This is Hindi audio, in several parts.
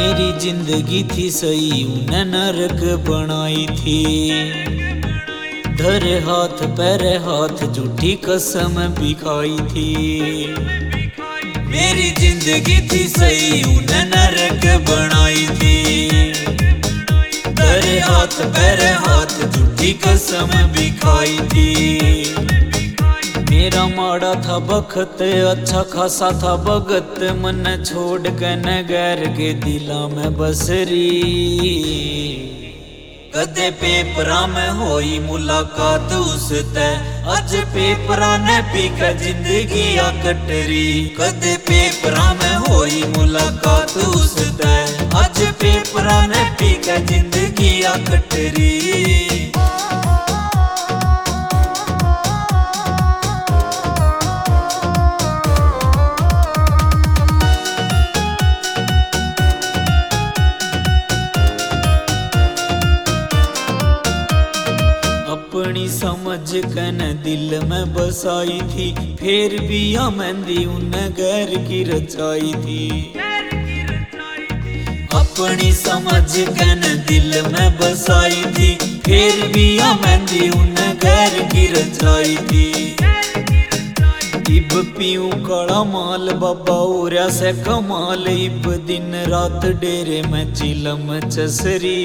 मेरी जिंदगी थी सही उन्हें नरक बनाई थी। धरे हाथ पैरे हाथ झूठी कसम भी खाई थी। मेरी जिंदगी थी सही उन्हें नरक बनाई थी। धरे हाथ पैरे हाथ झूठी कसम भी खाई थी। मेरा माड़ा था बखत अच्छा खासा था भगत, मन छोड़ के नगर के दिला में बसरी। कदे पेपरा में होई मुलाकात उसते, अज पेपरा ने पी के जिंदगी आ कटरी। कदे पेपरा में होई मुलाकात उसते, अज पेपरा ने पी के जिंदगी आ कटरी। अपनी समझ कन दिल में बसाई थी, फिर भी या मेहंदी उन्हें गैर की रचाई थी। अपनी समझ कन दिल में बसाई थी, फिर भी या मेहंदी उन्हें गैर की रचाई थी। इब पीऊं काला माल बाबा ओरिया से कमाल, इब दिन रात डेरे में चिलम चसरी।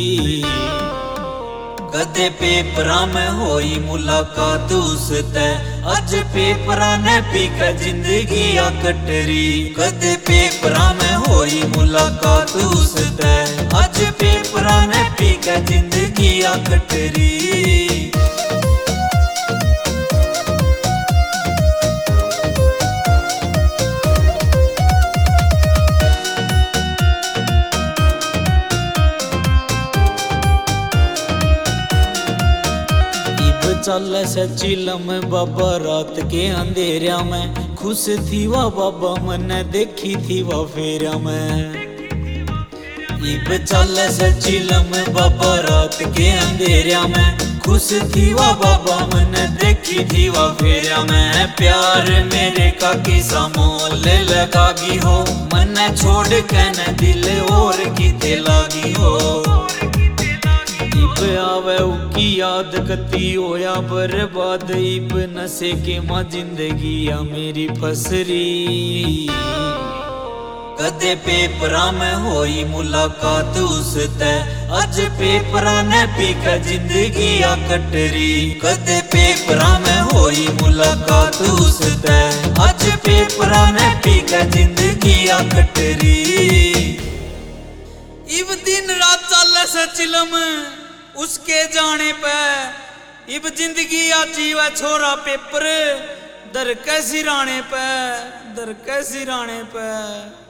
कदे पेपरा में होई मुलाकात उसते, अज पेपरा ने पी के जिंदगी आ कटरी। कदे पेपरा में होई मुलाकात उसते, अज पेपरा ने पी के जिंदगी आ कटरी। चल से चिलम बाबा रात के अंधेरिया में, खुश थी वह बाबा मन देखी थी वह फेरा में। इब चल से चिलम बाबा रात के अंधेरिया में, खुश थी वह बाबा मन देखी थी वह फेरा में। प्यार मेरे का किसा मोल लगागी हो, मन छोड़ के न दिल और की लागी हो। इब आवे उकी याद कती होया बर्बाद, इब नशे के मां जिंदगी आ मेरी फसरी। कदे पेपरा में होई मुलाकात उसते, अज पेपरा ने पी के जिंदगी आ कटरी। कदे पेपरा में होई मुलाकात उसते, अज पेपरा ने पी के जिंदगी आ कटरी। इब दिन रात चल से चिलम उसके जाने पे, इब जिंदगी आची व छोरा पेपर, दर के सिराने पे, दर के सिराने पे।